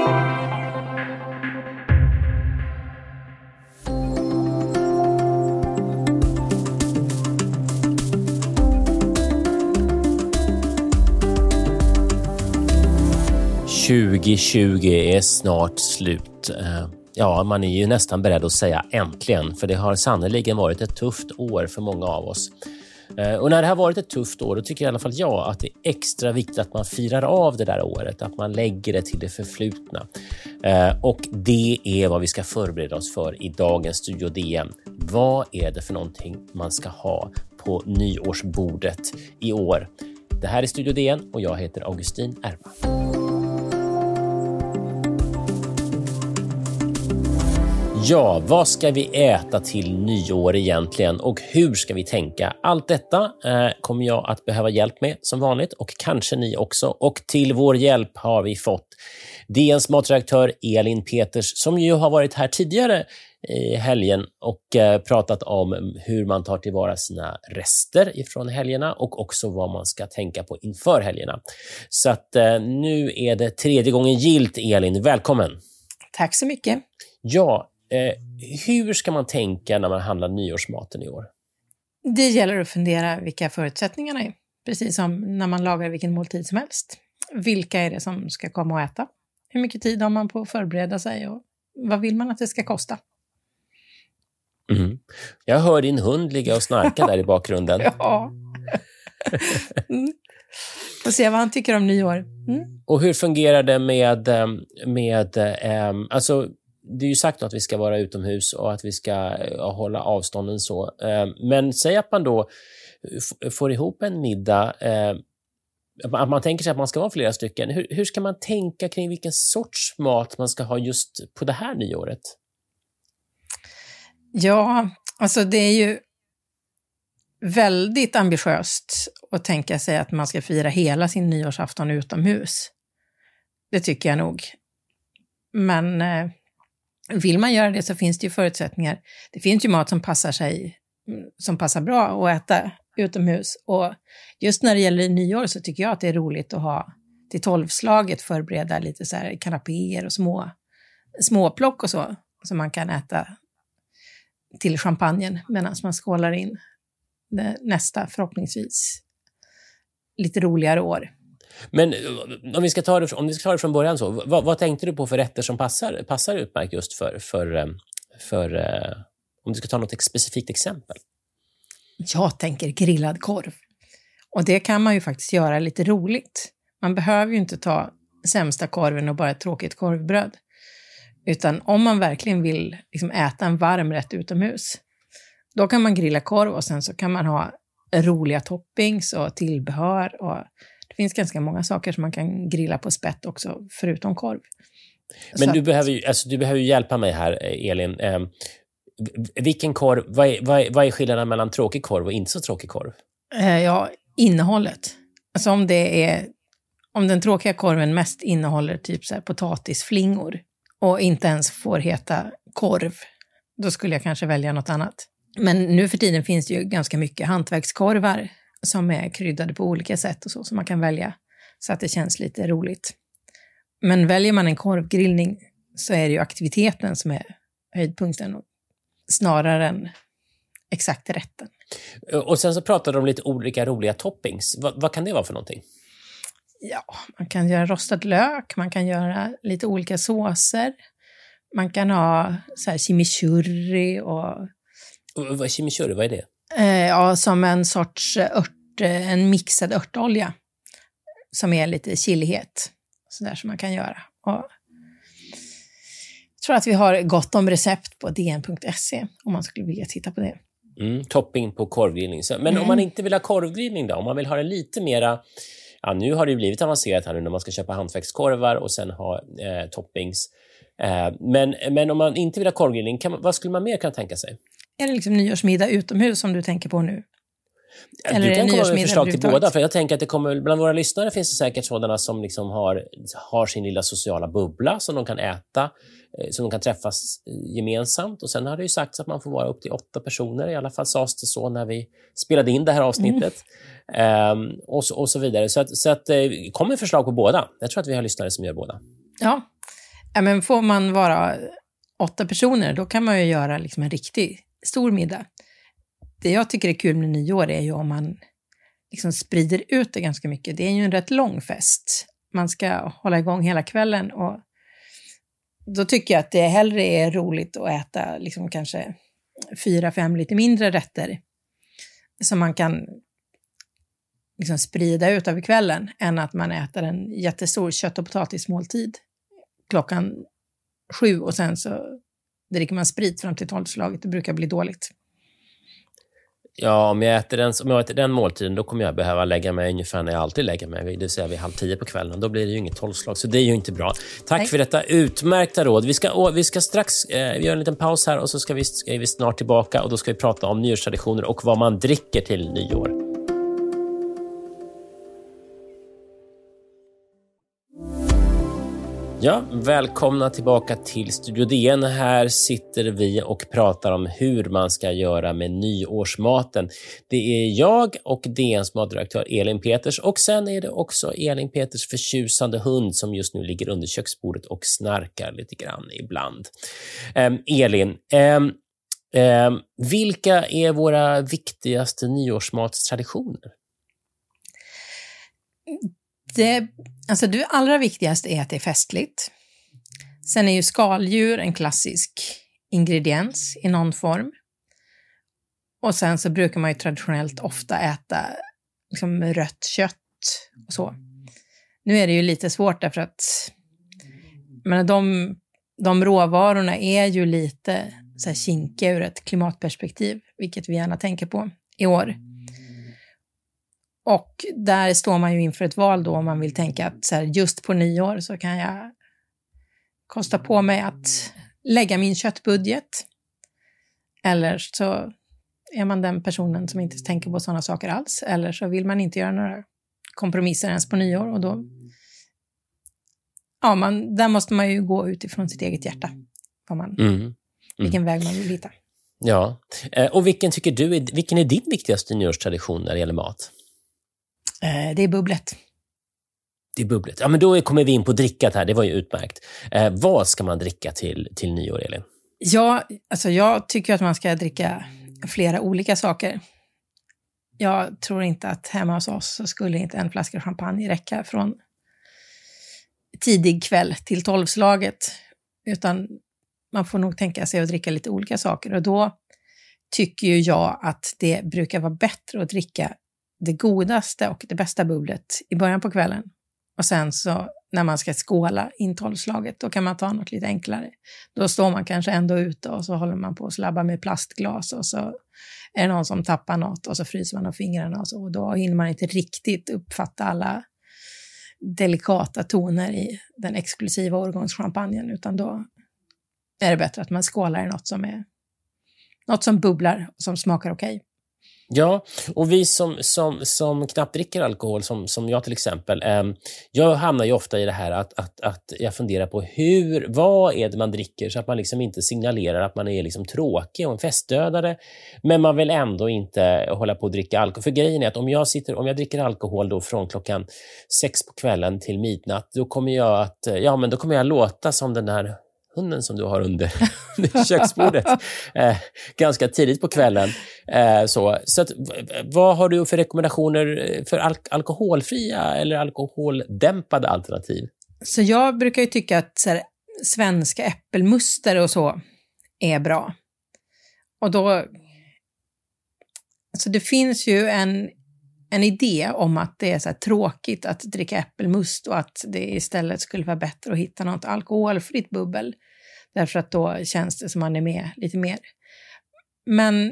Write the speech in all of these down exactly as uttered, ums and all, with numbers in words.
tjugo tjugo är snart slut. Ja, man är ju nästan beredd att säga äntligen, för det har sannoliken varit ett tufft år för många av oss. Och när det har varit ett tufft år, då tycker i alla fall jag att det är extra viktigt att man firar av det där året, att man lägger det till det förflutna. Och det är vad vi ska förbereda oss för i dagens Studio D N. Vad är det för någonting man ska ha på nyårsbordet i år? Det här är Studio D N och jag heter Augustin Erba. Ja, vad ska vi äta till nyår egentligen och hur ska vi tänka? Allt detta eh, kommer jag att behöva hjälp med som vanligt och kanske ni också. Och till vår hjälp har vi fått D N:s matredaktör Elin Peters som ju har varit här tidigare i helgen och eh, pratat om hur man tar tillvara sina rester ifrån helgerna och också vad man ska tänka på inför helgerna. Så att eh, nu är det tredje gången gilt, Elin. Välkommen! Tack så mycket! Ja, Eh, hur ska man tänka när man handlar nyårsmaten i år? Det gäller att fundera vilka förutsättningarna är. Precis som när man lagar vilken måltid som helst. Vilka är det som ska komma och äta? Hur mycket tid har man på att förbereda sig? Och vad vill man att det ska kosta? Mm. Jag hör din hund ligga och snarka där i bakgrunden. Ja. Mm. Får se vad han tycker om nyår. Mm. Och hur fungerar det med... med ähm, alltså... Det är ju sagt att vi ska vara utomhus och att vi ska hålla avstånden så. Men säg att man då får ihop en middag, att man tänker sig att man ska vara flera stycken. Hur, hur ska man tänka kring vilken sorts mat man ska ha just på det här nyåret? Ja, alltså det är ju väldigt ambitiöst att tänka sig att man ska fira hela sin nyårsafton utomhus. Det tycker jag nog. Men... vill man göra det så finns det ju förutsättningar. Det finns ju mat som passar sig, som passar bra att äta utomhus. Och just när det gäller nyår så tycker jag att det är roligt att ha till tolvslaget förbereda lite så här kanapéer och små småplock och så. Som man kan äta till champagnen medan man skålar in nästa förhoppningsvis lite roligare år. Men om vi ska ta det, om vi ska ta det från början så, vad, vad tänkte du på för rätter som passar, passar utmärkt just för, för, för om du ska ta något specifikt exempel? Jag tänker grillad korv. Och det kan man ju faktiskt göra lite roligt. Man behöver ju inte ta sämsta korven och bara ett tråkigt korvbröd. Utan om man verkligen vill liksom äta en varm rätt utomhus, då kan man grilla korv och sen så kan man ha roliga toppings och tillbehör och det finns ganska många saker som man kan grilla på spett också, förutom korv. Men så du att, behöver ju alltså, du behöver ju hjälpa mig här, Elin. Eh, vilken korv, vad är, vad, är, vad är skillnaden mellan tråkig korv och inte så tråkig korv? Eh, ja, innehållet. Alltså om det är, om den tråkiga korven mest innehåller typ så här potatisflingor och inte ens får heta korv, då skulle jag kanske välja något annat. Men nu för tiden finns det ju ganska mycket hantverkskorvar som är kryddade på olika sätt och så, som man kan välja så att det känns lite roligt. Men väljer man en korvgrillning så är det ju aktiviteten som är höjdpunkten snarare än exakt rätten. Och sen så pratar de om lite olika roliga toppings. Va, vad kan det vara för någonting? Ja, man kan göra rostad lök, man kan göra lite olika såser. Man kan ha så här chimichurri och... och vad, chimichurri, vad är det? Eh, ja, som en sorts ört, en mixad örtolja som är lite chilihet. Så där som man kan göra. Och jag tror att vi har gott om recept på d n punkt se om man skulle vilja titta på det. Mm, topping på korvgrillning. Men mm. om man inte vill ha korvgrillning då? Om man vill ha det lite mera... Ja, nu har det ju blivit avancerat här nu när man ska köpa hantverkskorvar och sen ha eh, toppings. Eh, men, men om man inte vill ha korvgrillning, kan man, vad skulle man mer kunna tänka sig? Är det liksom nyårsmiddag utomhus som du tänker på nu? Eller du kan komma med förslag till båda, för jag tänker att det kommer, bland våra lyssnare finns det säkert sådana som liksom har, har sin lilla sociala bubbla som de kan äta, som de kan träffas gemensamt, och sen har det ju sagts att man får vara upp till åtta personer, i alla fall sades det så när vi spelade in det här avsnittet. Mm. Um, och, så, och så vidare, så att, så att kom med förslag på båda. Jag tror att vi har lyssnare som gör båda. Ja, Ja, men får man vara åtta personer, då kan man ju göra liksom en riktig stor middag. Det jag tycker är kul med nyår är ju om man liksom sprider ut det ganska mycket. Det är ju en rätt lång fest. Man ska hålla igång hela kvällen, och då tycker jag att det hellre är roligt att äta liksom kanske fyra, fem lite mindre rätter som man kan liksom sprida ut över kvällen, än att man äter en jättestor kött- och potatismåltid klockan sju och sen så dricker man sprit fram till tolvslaget. Det brukar bli dåligt. Ja, om jag, äter den, om jag äter den måltiden, då kommer jag behöva lägga mig ungefär när jag alltid lägger mig. Det vill säga vid halv tio på kvällen. Då blir det ju inget tolvslag, så det är ju inte bra. Tack Nej. för detta utmärkta råd. Vi ska, vi ska strax eh, vi gör en liten paus här, och så ska vi, ska vi snart tillbaka. Och då ska vi prata om nyårstraditioner och vad man dricker till nyår. Ja, välkomna tillbaka till Studio D N. Här sitter vi och pratar om hur man ska göra med nyårsmaten. Det är jag och D N:s matdirektör Elin Peters, och sen är det också Elin Peters förtjusande hund som just nu ligger under köksbordet och snarkar lite grann ibland. Um, Elin, um, um, vilka är våra viktigaste nyårsmatstraditioner? Det, alltså det allra viktigaste är att det är festligt. Sen är ju skaldjur en klassisk ingrediens i någon form. Och sen så brukar man ju traditionellt ofta äta liksom rött kött och så. Nu är det ju lite svårt därför att men de, de råvarorna är ju lite så här kinkiga ur ett klimatperspektiv, vilket vi gärna tänker på i år. Och där står man ju inför ett val då, om man vill tänka att så här, just på nyår så kan jag kosta på mig att lägga min köttbudget. Eller så är man den personen som inte tänker på sådana saker alls. Eller så vill man inte göra några kompromisser ens på nyår. Och då, ja, man, där måste man ju gå utifrån sitt eget hjärta. Vad man, mm. Mm. Vilken väg man vill hitta. Ja, och vilken tycker du, vilken är din viktigaste nyårstradition när det gäller mat? Det är bubblet. Det är bubblet. Ja, men då kommer vi in på drickat här. Det var ju utmärkt. Eh, vad ska man dricka till, till nyår, Elin? Ja, alltså jag tycker att man ska dricka flera olika saker. Jag tror inte att hemma hos oss så skulle inte en flaska champagne räcka från tidig kväll till tolvslaget. Utan man får nog tänka sig att dricka lite olika saker. Och då tycker ju jag att det brukar vara bättre att dricka det godaste och det bästa bubblet i början på kvällen. Och sen så när man ska skåla in tolvslaget, då kan man ta något lite enklare. Då står man kanske ändå ute och så håller man på att slabba med plastglas, och så är det någon som tappar något och så fryser man av fingrarna och så. Och då hinner man inte riktigt uppfatta alla delikata toner i den exklusiva årgångschampagnen, utan då är det bättre att man skålar i något som är något som bubblar och som smakar okej. Okay. Ja, och vi som, som, som knappt dricker alkohol, som, som jag till exempel, eh, jag hamnar ju ofta i det här att, att, att jag funderar på hur, vad är det man dricker, så att man liksom inte signalerar att man är liksom tråkig och en festdödare, men man vill ändå inte hålla på att dricka alkohol. För grejen är att om jag, sitter, om jag dricker alkohol då från klockan sex på kvällen till midnatt, då kommer jag att, ja men då kommer jag låta som den där hunden som du har under, under köksbordet eh, ganska tidigt på kvällen. Eh, så så att, vad har du för rekommendationer för al- alkoholfria eller alkoholdämpade alternativ? Så jag brukar ju tycka att så här, svenska äppelmuster och så är bra. Och då, alltså det finns ju en, en idé om att det är så här tråkigt att dricka äppelmust och att det istället skulle vara bättre att hitta något alkoholfritt bubbel. Därför att då känns det som man är med lite mer. Men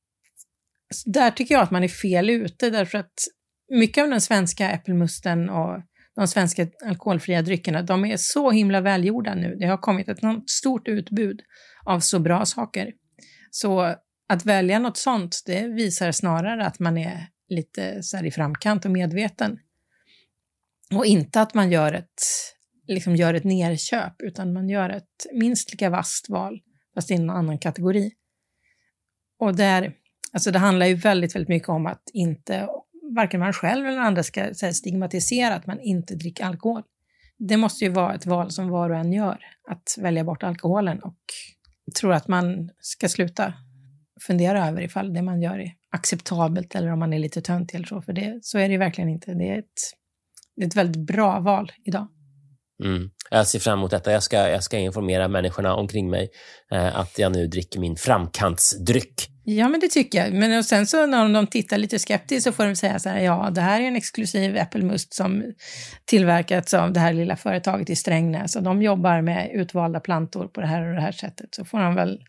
där tycker jag att man är fel ute, därför att mycket av den svenska äppelmusten och de svenska alkoholfria dryckerna, de är så himla välgjorda nu. Det har kommit ett något stort utbud av så bra saker. Så att välja något sånt, det visar snarare att man är lite så här i framkant och medveten. Och inte att man gör ett, liksom gör ett nerköp, utan man gör ett minst lika vasst val, fast i en annan kategori. Och där, alltså det handlar ju väldigt, väldigt mycket om att inte, varken man själv eller andra ska så här, stigmatisera att man inte dricker alkohol. det måste ju vara ett val som var och en gör, att välja bort alkoholen, och jag tror att man ska sluta fundera över ifall det man gör är acceptabelt eller om man är lite töntig eller så, för det, så är det verkligen inte. Det är ett, det är ett väldigt bra val idag. Mm. Jag ser fram emot detta. Jag ska, jag ska informera människorna omkring mig eh, att jag nu dricker min framkantsdryck. Ja, men det tycker jag. Men och sen så när de tittar lite skeptiskt så får de säga så här, ja, det här är en exklusiv äppelmust som tillverkats av det här lilla företaget i Strängnäs, och de jobbar med utvalda plantor på det här och det här sättet. Så får de väl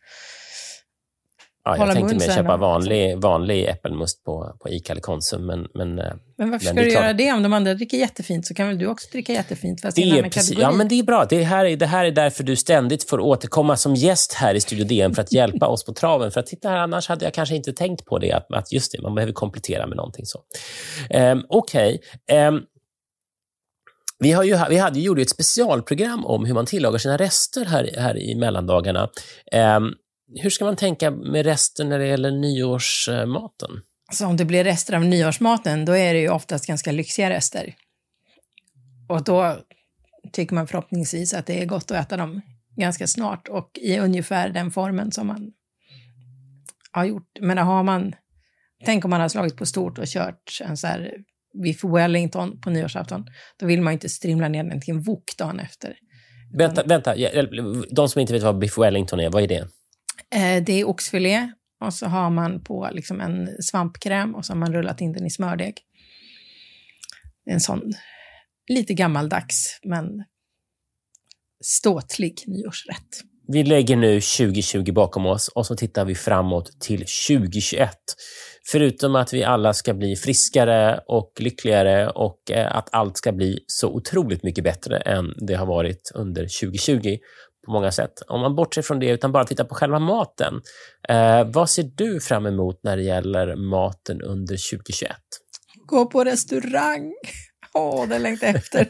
Ja, jag tänkte mer köpa vanlig, vanlig äppelmust på, på Ica eller Konsum. Men, men, men varför men ska du göra det? Om de andra dricker jättefint så kan väl du också dricka jättefint? Fast det är precis, ja, men det är bra. Det här är, det här är därför du ständigt får återkomma som gäst här i Studio D N för att hjälpa oss på traven. För att titta här, annars hade jag kanske inte tänkt på det. Att, att just det, man behöver komplettera med någonting så. Um, Okej. Okay. Um, Vi, har ju, vi hade ju gjort ett specialprogram om hur man tillagar sina rester här, här i mellandagarna. Um, Hur ska man tänka med resten när det gäller nyårsmaten? Så om det blir rester av nyårsmaten, då är det ju oftast ganska lyxiga rester. Och då tycker man förhoppningsvis att det är gott att äta dem ganska snart och i ungefär den formen som man har gjort. Men har man, tänk om man har slagit på stort och kört en så här biff Wellington på nyårsafton, då vill man inte strimla ner den till en wok dagen efter. Vänta, vänta. De som inte vet vad biff Wellington är, vad är det? Det är oxfilé och så har man på liksom en svampkräm och så har man rullat in den i smördeg. Det är en sån lite gammaldags men ståtlig nyårsrätt. Vi lägger nu tjugo tjugo bakom oss och så tittar vi framåt till tjugo tjugoett. Förutom att vi alla ska bli friskare och lyckligare och att allt ska bli så otroligt mycket bättre än det har varit under tjugo tjugo på många sätt. Om man bortser från det utan bara tittar på själva maten. Eh, vad ser du fram emot när det gäller maten under tjugo tjugoett? Gå på restaurang. Åh, det längtar jag efter.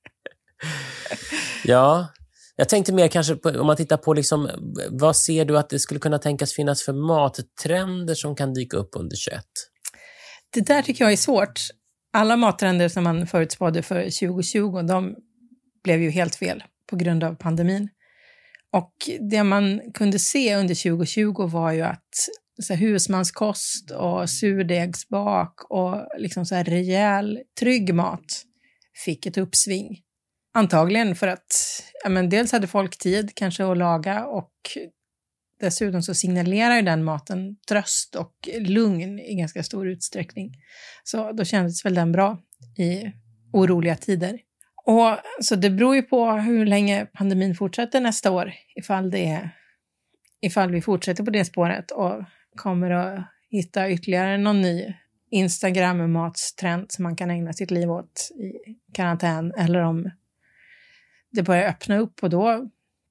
Ja, jag tänkte mer kanske på, om man tittar på liksom, vad ser du att det skulle kunna tänkas finnas för mattrender som kan dyka upp under tjugoett? Det där tycker jag är svårt. Alla mattrender som man förutspådde för tjugo tjugo, de blev ju helt fel på grund av pandemin. Och det man kunde se under tjugo tjugo var ju att så här, husmanskost och surdegsbak och liksom så här rejäl, trygg mat fick ett uppsving. Antagligen för att ja, men dels hade folk tid kanske att laga och dessutom så signalerar ju den maten tröst och lugn i ganska stor utsträckning. Så då kändes väl den bra i oroliga tider. Och så det beror ju på hur länge pandemin fortsätter nästa år. Ifall, det är, ifall vi fortsätter på det spåret och kommer att hitta ytterligare någon ny Instagram-matstrend som man kan ägna sitt liv åt i karantän. Eller om det börjar öppna upp och då,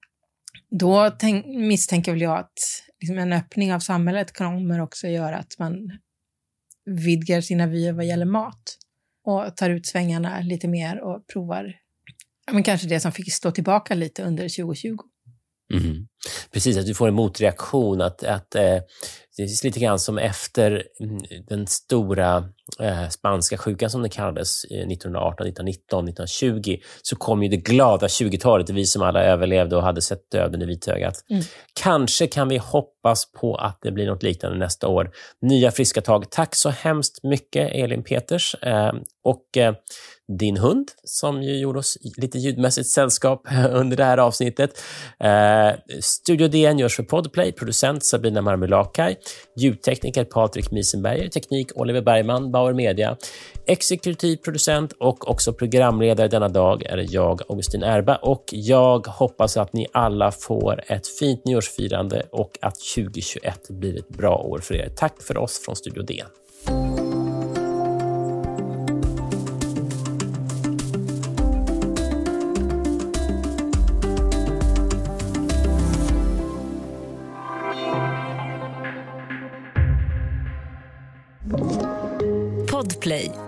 då tänk, misstänker väl jag att liksom en öppning av samhället kommer också göra att man vidgar sina vyer vad gäller mat. Och tar ut svängarna lite mer och provar men kanske det som fick stå tillbaka lite under tjugo tjugo. Mm. Precis, att du får en motreaktion. Att, att, eh, det är lite grann som efter den stora eh, spanska sjukan som det kallades eh, nittonhundraarton, nittonhundranitton, nittonhundratjugo så kom ju det glada tjugotalet, vi som alla överlevde och hade sett döden i vitögat. Mm. Kanske kan vi hoppas på att det blir något liknande nästa år. Nya friska tag. Tack så hemskt mycket Elin Peters eh, och eh, din hund som ju gjorde oss lite ljudmässigt sällskap under det här avsnittet. Eh, Studio D N görs för Podplay, producent Sabina Marmelakai, ljudtekniker Patrik Miesenberger, teknik Oliver Bergman, Bauer Media, exekutiv producent och också programledare denna dag är jag, Augustin Erba, och jag hoppas att ni alla får ett fint nyårsfirande och att tjugo tjugoett blir ett bra år för er. Tack för oss från Studio D N. Podplay.